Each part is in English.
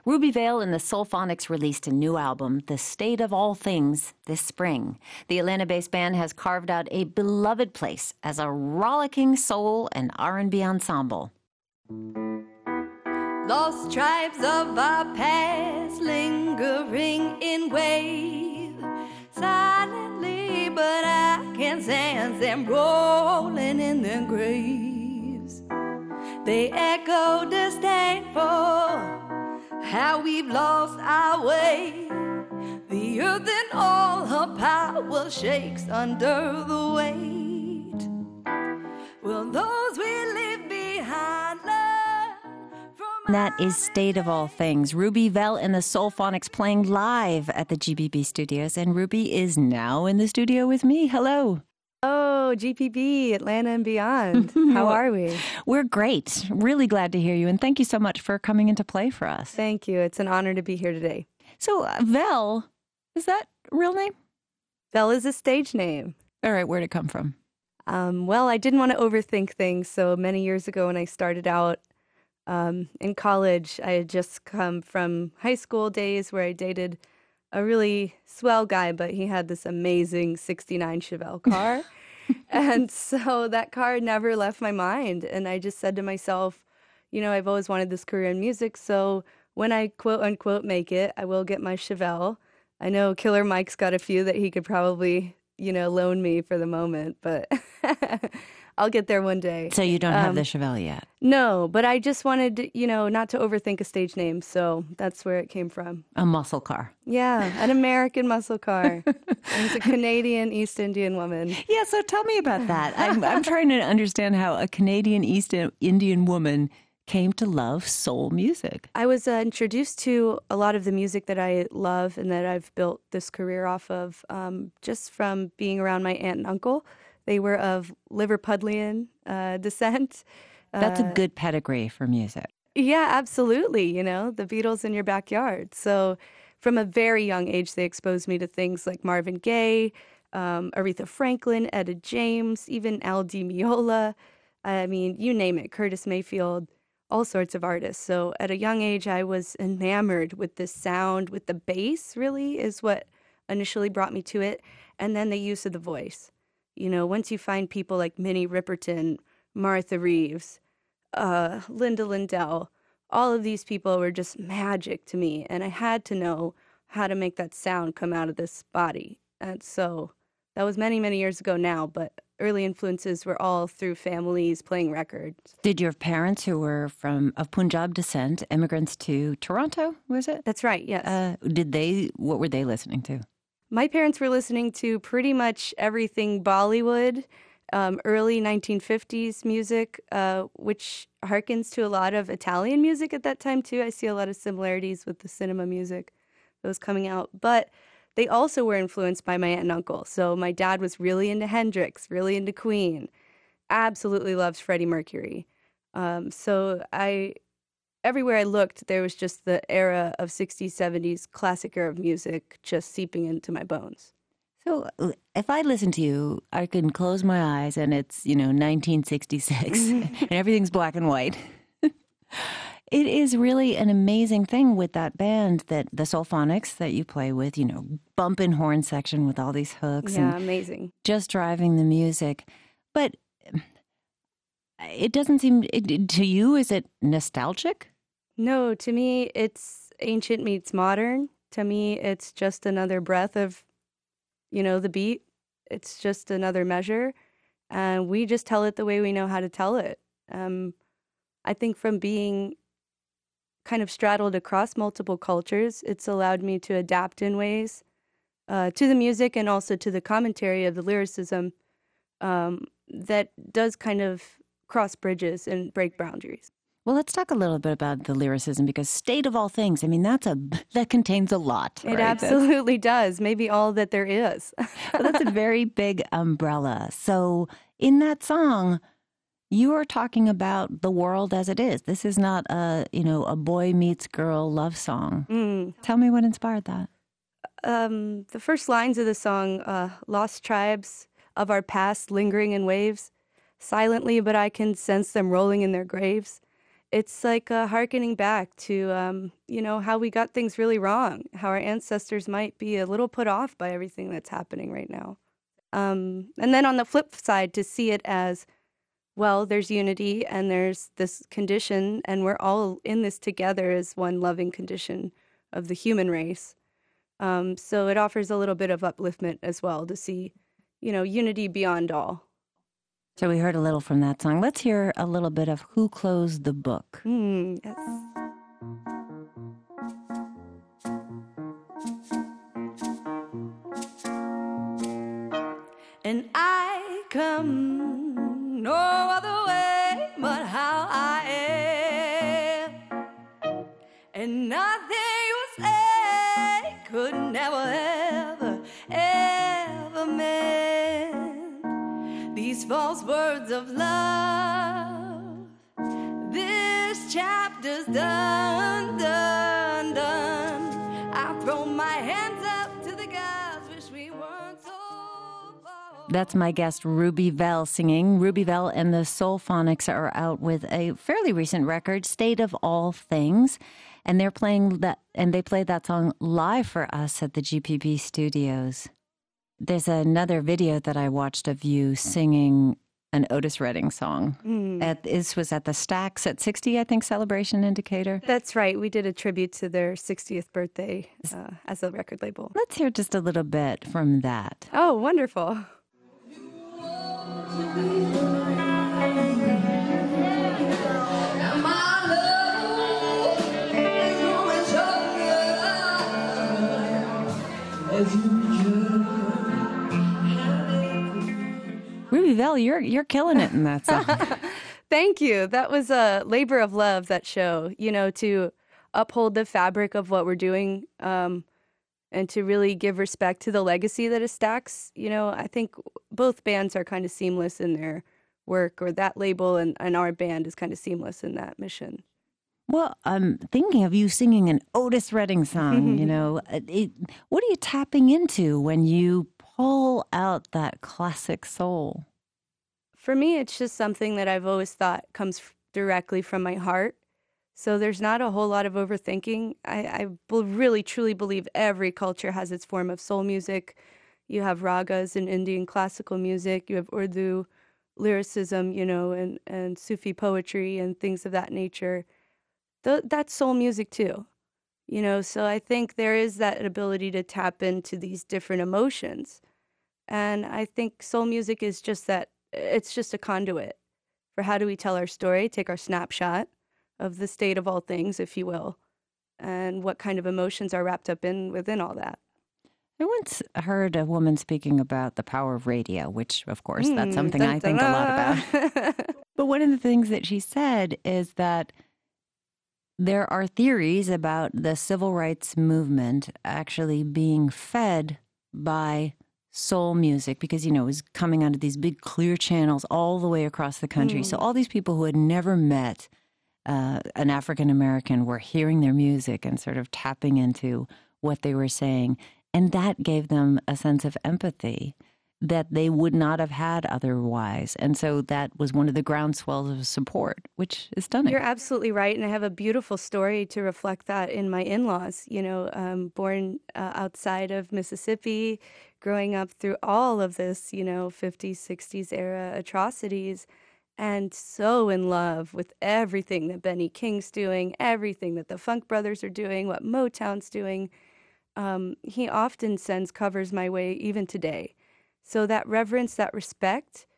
Ruby Vale and the Soulphonics released a new album, The State of All Things, this spring. The Atlanta-based band has carved out a beloved place as a rollicking soul and R&B ensemble. Lost tribes of our past lingering in wave, silently, but I can sense them rolling in their graves. They echo disdainful how we've lost our way. The earth and all her power shakes under the weight. Will those we leave behind learn from That is State of All Things. Ruby Vale and the Soulphonics playing live at the GBB studios. And Ruby is now in the studio with me. Hello. Oh, GPB, Atlanta and beyond. How are we? We're great. Really glad to hear you. And thank you so much for coming into play for us. Thank you. It's an honor to be here today. So, Vale, is that a real name? Vale is a stage name. All right, where'd it come from? Well, I didn't want to overthink things. So many years ago when I started out in college, I had just come from high school days where I dated a really swell guy, but he had this amazing 69 Chevelle car. And so that car never left my mind. And I just said to myself, you know, I've always wanted this career in music. So when I quote unquote make it, I will get my Chevelle. I know Killer Mike's got a few that he could probably, you know, loan me for the moment, but I'll get there one day. So you don't have the Chevelle yet? No, but I just wanted, you know, not to overthink a stage name. So that's where it came from. A muscle car. Yeah, an American muscle car. It's a Canadian East Indian woman. Yeah, so tell me about that. I'm trying to understand how a Canadian East Indian woman came to love soul music. I was introduced to a lot of the music that I love and that I've built this career off of just from being around my aunt and uncle. They were of Liverpudlian descent. That's a good pedigree for music. Yeah, absolutely. You know, the Beatles in your backyard. So from a very young age, they exposed me to things like Marvin Gaye, Aretha Franklin, Etta James, even Al Di Meola. I mean, you name it, Curtis Mayfield, all sorts of artists. So at a young age, I was enamored with this sound, with the bass really is what initially brought me to it. And then the use of the voice. You know, once you find people like Minnie Riperton, Martha Reeves, Linda Lindell, all of these people were just magic to me. And I had to know how to make that sound come out of this body. And so that was many, many years ago now, but early influences were all through families playing records. Did your parents, who were of Punjab descent, immigrants to Toronto, was it? That's right, yes. What were they listening to? My parents were listening to pretty much everything Bollywood, early 1950s music, which harkens to a lot of Italian music at that time, too. I see a lot of similarities with the cinema music that was coming out. But they also were influenced by my aunt and uncle. So my dad was really into Hendrix, really into Queen, absolutely loves Freddie Mercury. Everywhere I looked, there was just the era of 60s, 70s, classic era of music just seeping into my bones. So if I listen to you, I can close my eyes and it's, 1966 and everything's black and white. It is really an amazing thing with that band, that the Soulphonics that you play with, bumping horn section with all these hooks. Yeah, amazing. Just driving the music. But it doesn't seem, to you, is it nostalgic? No, to me, it's ancient meets modern. To me, it's just another breath of, the beat. It's just another measure. And we just tell it the way we know how to tell it. I think from being kind of straddled across multiple cultures, it's allowed me to adapt in ways to the music and also to the commentary of the lyricism that does kind of cross bridges and break boundaries. Well, let's talk a little bit about the lyricism, because State of All Things, I mean, that contains a lot. It absolutely does. Maybe all that there is. That's a very big umbrella. So in that song, you are talking about the world as it is. This is not a boy meets girl love song. Tell me what inspired that. The first lines of the song, lost tribes of our past lingering in waves, silently, but I can sense them rolling in their graves. it's like hearkening back to, how we got things really wrong, how our ancestors might be a little put off by everything that's happening right now. And then on the flip side, to see it as, well, there's unity and there's this condition, and we're all in this together as one loving condition of the human race. So it offers a little bit of upliftment as well to see, unity beyond all. So we heard a little from that song. Let's hear a little bit of Who Closed the Book. Yes. And I come no other way but how I am, and nothing you say could never, ever mend these false words of love. This chapter's done, done, done. I throw my hands up to the gods, wish we weren't so far. That's my guest, Ruby Vell, singing. Ruby Vell and the Soulphonics are out with a fairly recent record, State of All Things, and they're playing that, and they played that song live for us at the GPB studios. There's another video that I watched of you singing an Otis Redding song. This was at the Stax at 60, I think, celebration in Decatur. That's right. We did a tribute to their 60th birthday as a record label. Let's hear just a little bit from that. Oh, wonderful. Ruby Vell, you're killing it in that song. Thank you. That was a labor of love, that show, to uphold the fabric of what we're doing, and to really give respect to the legacy that is Stax. I think both bands are kind of seamless in their work, or that label and our band is kind of seamless in that mission. Well, I'm thinking of you singing an Otis Redding song, what are you tapping into when you pull out that classic soul? For me, it's just something that I've always thought comes directly from my heart. So there's not a whole lot of overthinking. I really, truly believe every culture has its form of soul music. You have ragas in Indian classical music. You have Urdu lyricism, and Sufi poetry and things of that nature. That's soul music too, So I think there is that ability to tap into these different emotions. And I think soul music is just that. It's just a conduit for how do we tell our story, take our snapshot of the state of all things, if you will, and what kind of emotions are wrapped up within all that. I once heard a woman speaking about the power of radio, which, of course, that's something I think a lot about. But one of the things that she said is that there are theories about the civil rights movement actually being fed by soul music because, it was coming out of these big clear channels all the way across the country. So all these people who had never met an African American were hearing their music and sort of tapping into what they were saying. And that gave them a sense of empathy that they would not have had otherwise. And so that was one of the groundswells of support, which is stunning. You're absolutely right. And I have a beautiful story to reflect that in my in-laws, born outside of Mississippi, growing up through all of this, 50s, 60s era atrocities, and so in love with everything that Benny King's doing, everything that the Funk Brothers are doing, what Motown's doing. He often sends covers my way even today. So that reverence, that respect,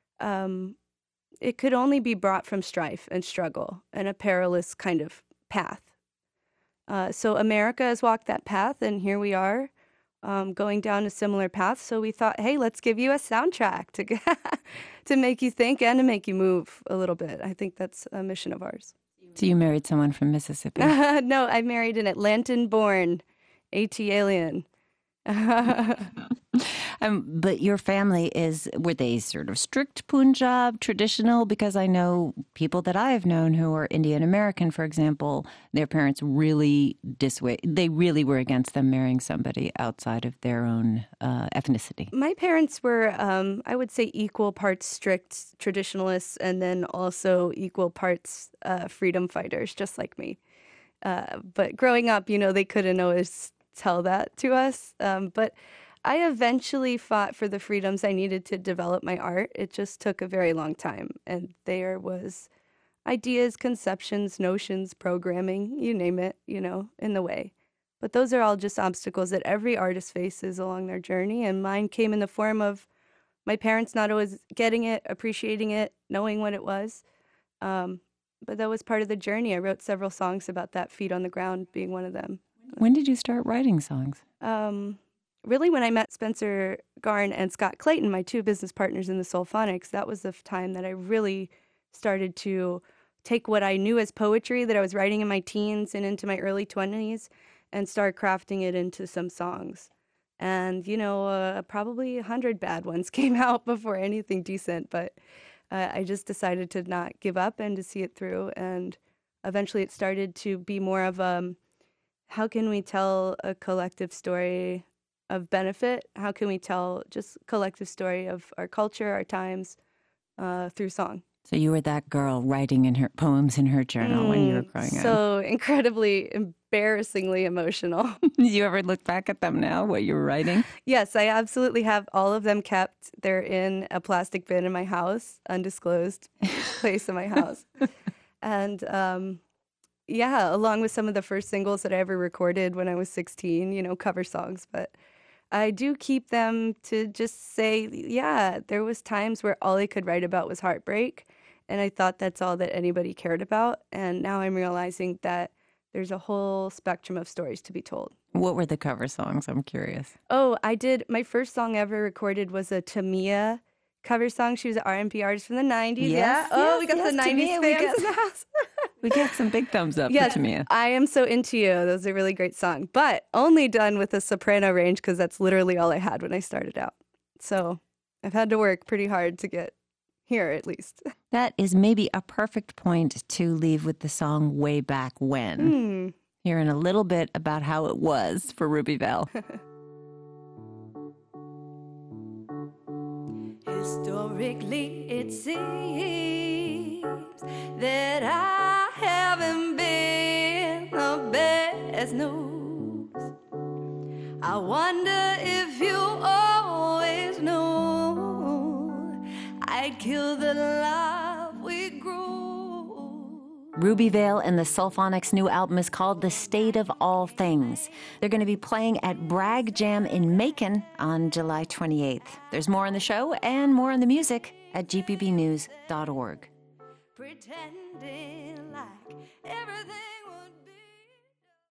it could only be brought from strife and struggle and a perilous kind of path. So America has walked that path, and here we are going down a similar path. So we thought, hey, let's give you a soundtrack to make you think and to make you move a little bit. I think that's a mission of ours. So you married someone from Mississippi? No, I married an Atlantan-born AT alien. But your family were they sort of strict Punjab, traditional? Because I know people that I have known who are Indian American, for example, their parents really they really were against them marrying somebody outside of their own ethnicity. My parents were, I would say, equal parts strict traditionalists and then also equal parts freedom fighters, just like me. But growing up, they couldn't always tell that to us. But I eventually fought for the freedoms I needed to develop my art. It just took a very long time. And there was ideas, conceptions, notions, programming, you name it, in the way. But those are all just obstacles that every artist faces along their journey. And mine came in the form of my parents not always getting it, appreciating it, knowing what it was. But that was part of the journey. I wrote several songs about that, Feet on the Ground being one of them. When did you start writing songs? Really, when I met Spencer Garn and Scott Clayton, my two business partners in the Soulphonics, that was the time that I really started to take what I knew as poetry that I was writing in my teens and into my early 20s and start crafting it into some songs. And, probably 100 bad ones came out before anything decent, but I just decided to not give up and to see it through. And eventually it started to be more of how can we tell a collective story of benefit? How can we tell just collective story of our culture, our times, through song? So you were that girl writing in her poems in her journal when you were growing up. So incredibly, embarrassingly emotional. Do you ever look back at them now, what you were writing? Yes, I absolutely have all of them kept. They're in a plastic bin in my house, undisclosed place in my house. And along with some of the first singles that I ever recorded when I was 16, cover songs. But I do keep them to just say, there was times where all I could write about was heartbreak. And I thought that's all that anybody cared about. And now I'm realizing that there's a whole spectrum of stories to be told. What were the cover songs? I'm curious. Oh, my first song ever recorded was a Tamia cover song. She was an R&B artist from the 90s. Yes, we got the 90s fans in the house. We get some big thumbs up for Tamia. I Am So Into You. That was a really great song, but only done with a soprano range because that's literally all I had when I started out. So I've had to work pretty hard to get here, at least. That is maybe a perfect point to leave with the song Way Back When. Hearing a little bit about how it was for Ruby Vale. Historically, it seems that I haven't been the best news. I wonder if you always knew I'd kill the love we grew. Ruby Vale and the Soulphonics' new album is called The State of All Things. They're going to be playing at Bragg Jam in Macon on July 28th. There's more on the show and more on the music at gpbnews.org. Pretending like everything